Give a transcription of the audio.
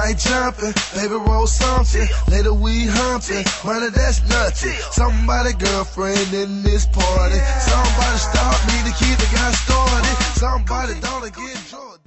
night jumping, baby roll something. Later we humping, money that's nothing. Somebody girlfriend in this party. Somebody stop me to keep the guy started. Somebody don't get joy.